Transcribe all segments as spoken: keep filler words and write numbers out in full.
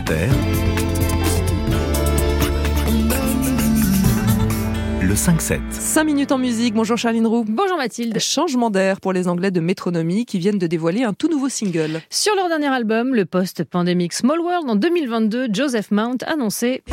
Inter, le cinq sept. cinq minutes en musique. Bonjour Charline Roux. Bonjour Mathilde. Changement d'air pour les Anglais de Metronomy qui viennent de dévoiler un tout nouveau single. Sur leur dernier album, le post-pandémique Small World en deux mille vingt-deux, Joseph Mount annonçait...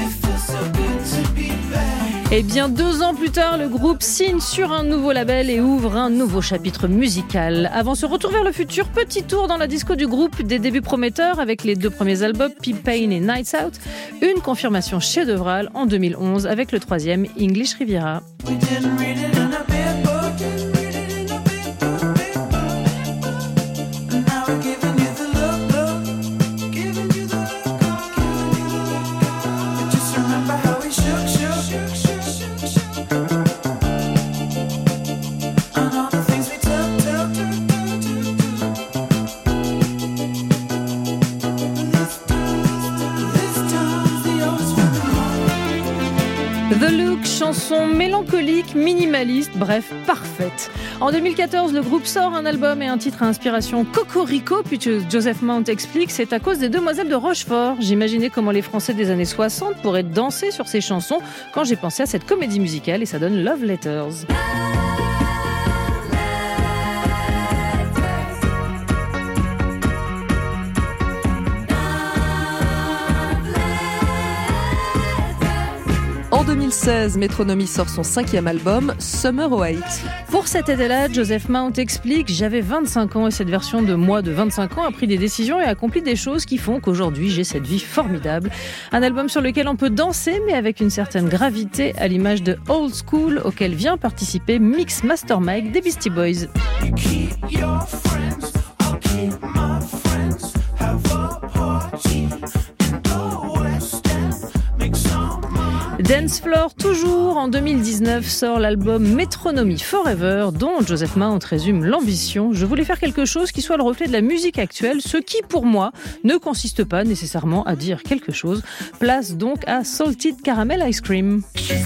Eh bien, deux ans plus tard, le groupe signe sur un nouveau label et ouvre un nouveau chapitre musical. Avant ce retour vers le futur, petit tour dans la disco du groupe, des débuts prometteurs avec les deux premiers albums, P-Pain et Nights Out. Une confirmation chef-d'œuvrale en deux mille onze avec le troisième, English Riviera. The Look, chanson mélancolique, minimaliste, bref, parfaite. En deux mille quatorze, le groupe sort un album et un titre à inspiration Cocorico, puisque Joseph Mount explique c'est à cause des Demoiselles de Rochefort. J'imaginais comment les Français des années soixante pourraient danser sur ces chansons quand j'ai pensé à cette comédie musicale et ça donne Love Letters. En deux mille seize, Metronomy sort son cinquième album, Summer oh eight. Pour cet été-là, Joseph Mount explique « J'avais vingt-cinq ans et cette version de moi de vingt-cinq ans a pris des décisions et accompli des choses qui font qu'aujourd'hui j'ai cette vie formidable. » Un album sur lequel on peut danser mais avec une certaine gravité à l'image de Old School auquel vient participer Mix Master Mike des Beastie Boys. Dance Floor toujours, en deux mille dix-neuf sort l'album Metronomy Forever dont Joseph Mount résume l'ambition. Je voulais faire quelque chose qui soit le reflet de la musique actuelle, ce qui pour moi ne consiste pas nécessairement à dire quelque chose. Place donc à Salted Caramel Ice Cream.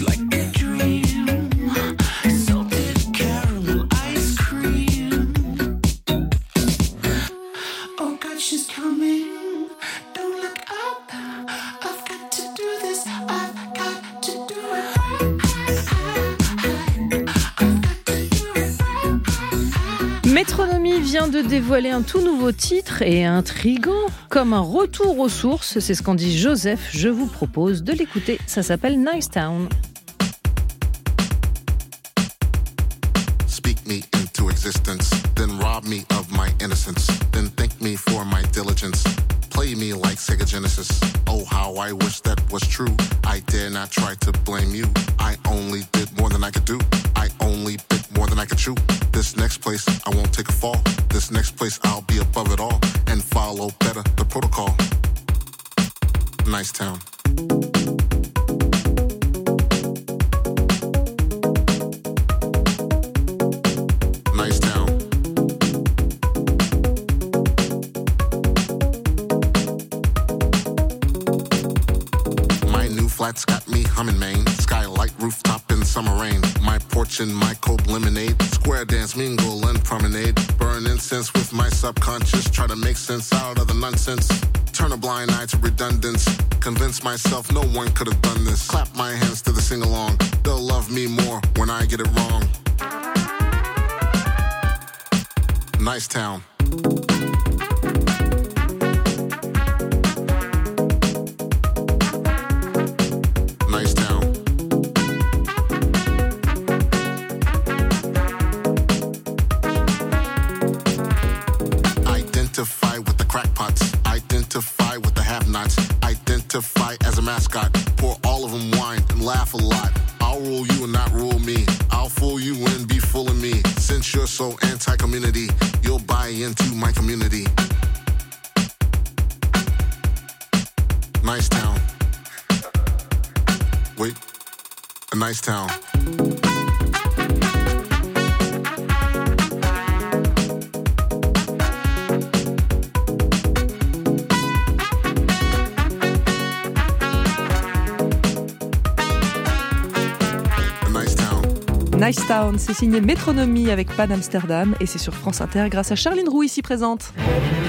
Metronomy vient de dévoiler un tout nouveau titre et intriguant, comme un retour aux sources. C'est ce qu'en dit Joseph. Je vous propose de l'écouter. Ça s'appelle Nice Town. Speak me into existence, then rob me of my innocence, then thank me for my diligence. Play me like Sega Genesis. Oh, how I wish that was true. I dare not try to blame you. I only did more than I could do. I only bit more than I could chew. This next place, I won't take a fall. This next place, I'll be above it all and follow better the protocol. Nice town. Nice town. My new flat's got me humming, Maine. Skylight rooftop in summer rain. My porch and my cold lemonade. Square dance, mingle and promenade. Burn incense with my subconscious. Try to make sense out of the nonsense. Turn a blind eye to redundance. Convince myself no one could have done this. Clap my hands to the sing-along. They'll love me more when I get it wrong. Nice town. Nice town. Identify with the crackpots. Identify with the have-nots. Identify as a mascot. Pour all of them wine and laugh a lot. I'll rule you and not rule me. I'll fool you and be full of me. Since you're so anti-community, you'll buy into my community. Nice town. Wait, a nice town. Nice Town, c'est signé Metronomy avec Pan Amsterdam et c'est sur France Inter grâce à Charline Roux ici présente.